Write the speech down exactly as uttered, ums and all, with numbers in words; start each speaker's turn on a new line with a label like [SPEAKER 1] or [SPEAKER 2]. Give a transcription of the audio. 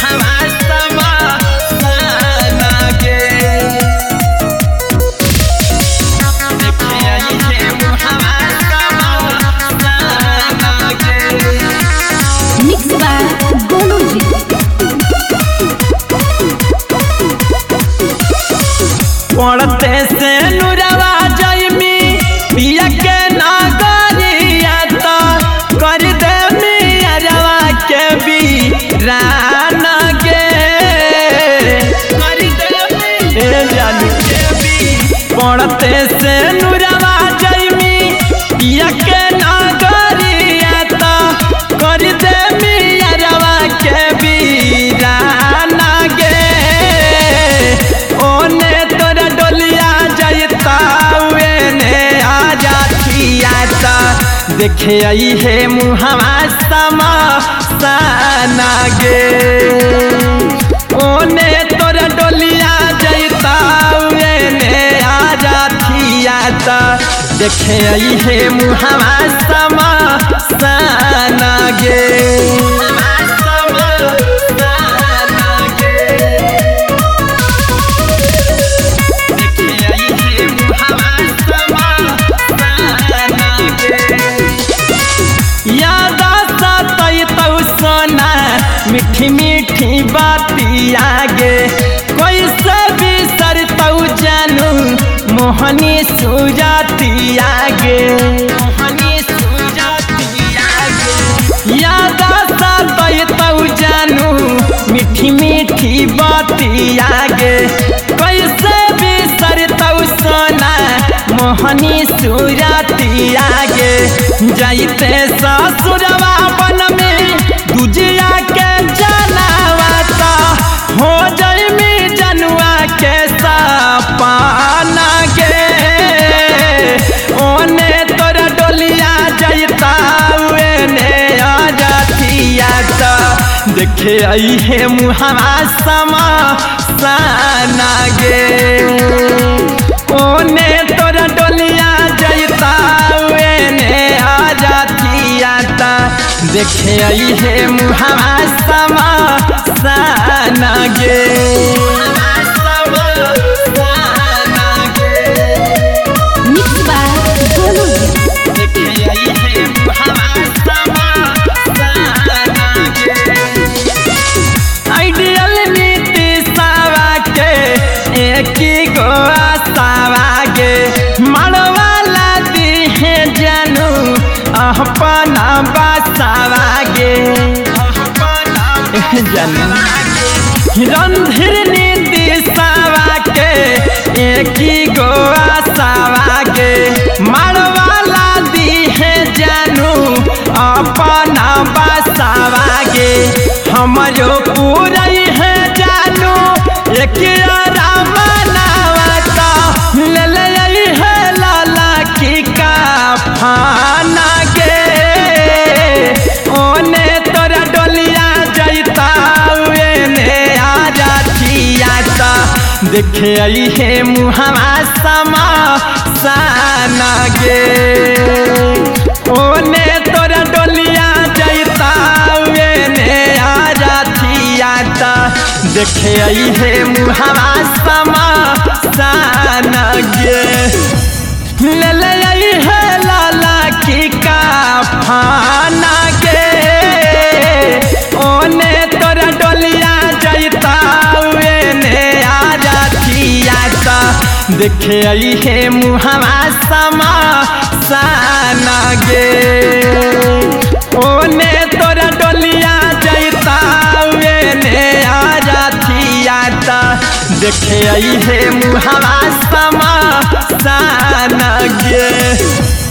[SPEAKER 1] मुहावा समा साना गे देखे आई है मुहावा समा साना गे।
[SPEAKER 2] मिक्स बाय गोलू जी।
[SPEAKER 1] पढ़ते से नुरवा जयमी पिया के नागरिया तो कर दे मियारवा के बीरान गे कर दे मियारवा के भी पढ़ते से नुरवा जयमी पिया के नागरिया तो कर दे मियारवा के बीरान गे ओने तोरा डोलिया जयता ने आजा थियाता देखे आई है मुहावा समा साना गे ओने तोरा डोलिया जयता ने आजा थियाता देखे आई है मुहावा समा साना गे मीठी मीठी बातिया गे कैसे बिसर तू जानू मोहनी सुजातिया गे मोहनी सुजातिया गे याद तू जानू मीठी मीठी बातिया गे कैसे बिसर तू सोना मोहनी सुजातिया गे जाइते ससुरवा बन में दूजिया के जनावता हो जयमी जनुआ के सपाना गे ओने तोरा डोलिया जयता ने आजा थियाता देखे आई है मुहावा समा साना गे ओने तोरा डोलिया जयता ने आजा थियाता देखे आई है मुहावा समा साना गे
[SPEAKER 2] मिक्स बाय गोलू जी।
[SPEAKER 1] देखे आई है मुहावा समा साना गे आइडियल नीति सावा के एक ही गो आसावा गे मड़वाला दी है जानू अपना बासावा गे रणधीर नीति सावा के एक ही गो आसावा गे मड़वाला दी है जानू अपना बासावा गे हमारो पूरा है जानू एक रामनावा ले ले है लाला की का फाना गे ओने तोरा डोलिया जयता ने आजा थियाता देखे आई है मुहावा समा साना गे ओने तोरा डोलिया जयता ने आजा थियाता देखे आई है मुहावा समा साना गे ले ले आई है लाला की का फाना गे ओने तोरा डोलिया जयता ने आजा थियाता देखे आई है मुहावा समा साना गे ओने तोरा डोलिया जयता ने आजा थियाता देखे आई है मुहावा समा साना गे।